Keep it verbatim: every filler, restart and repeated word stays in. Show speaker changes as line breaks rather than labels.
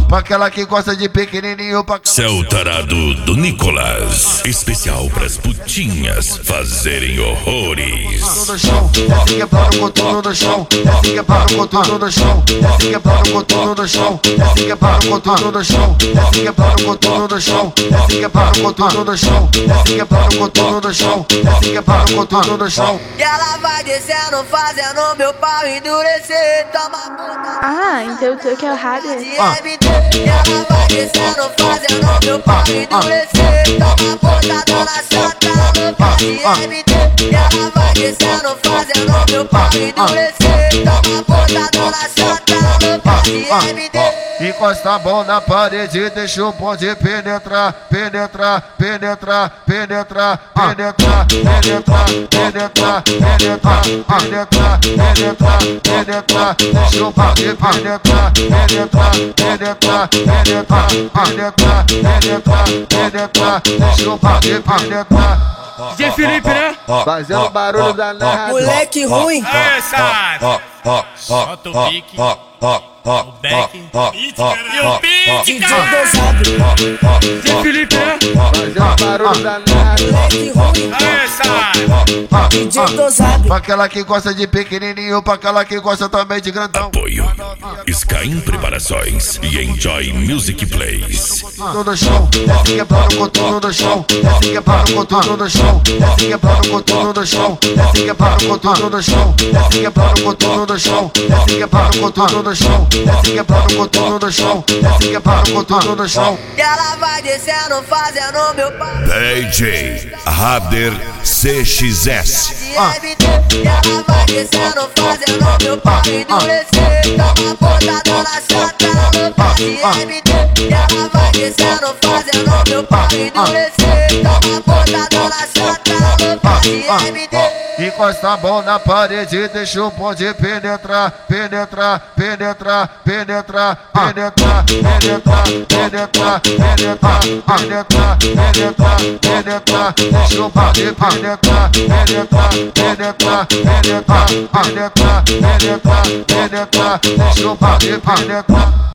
pra aquela que gosta de pequenininho, pra aquela...
Cê é o tarado do Nicolas, especial pras putinhas fazerem horrores.
No chão, desce quebrando com tudo no chão, desce quebrando com tudo no chão, desce quebrando com tudo no chão, desce quebrando com tudo no chão, desce quebrando com tudo no chão, desce quebrando com tudo no chão, desce quebrando com tudo no chão, desce quebrando com tudo no chão.
E ela vai descendo, fazendo meu pau endurecer. Toma puta.
Ah, então tu que é o Hader.
E ela vai descendo, fazendo meu pau endurecer. Toma puta, dona chata no pau de M D. E ela vai descendo, fazendo meu pau endurecer. Toma puta, dona chata no pau de M D.
Encosta a mão na parede, deixa o bonde penetrar, penetrar, penetrar, penetrar, penetrar, penetrar, penetrar, penetrar, penetrar, penetrar, penetrar, deixa o bonde penetrar, penetrar, penetrar, penetrar, penetrar, penetrar, penetrar, deixa o bonde penetrar.
D J Felipe, né?
Fazendo barulho danado.
Moleque ruim.
Aê, sabe? Solta o pique, o back e o pique, cara. D J Felipe, né?
Fazendo barulho danado.
Moleque ruim.
Aê, sabe?
D J dosado.
Pra aquela que gosta de pequenininho, pra aquela que gosta também de grandão.
Apoio Sky Preparações e Enjoy Music Plays.
No chão, desce quebrando com tudo no chão, desce quebrando com tudo no chão, desce quebrando com tudo no chão, desce quebrando com tudo no chão, desce quebrando com tudo no chão, desce quebrando com tudo no chão, desce quebrando com tudo no chão, desce quebrando com tudo no chão.
E ela vai descendo, fazendo meu pau.
D J Hader C X S.
E ela vai descendo, fazendo meu pau endurecer. Toma puta, dona chata no pau de M D. E ela vai descendo, fazendo meu pau endurecer. Toma puta, dona chata no pau de M D.
Encosta a mão na parede, deixa o bonde penetrar, penetrar, penetrar, penetrar, penetrar, penetrar, penetrar, penetrar, penetrar, penetrar, penetrar, deixa o bonde penetrar, penetrar, penetrar, penetrar, penetrar, penetrar, penetrar, deixa o bonde penetrar.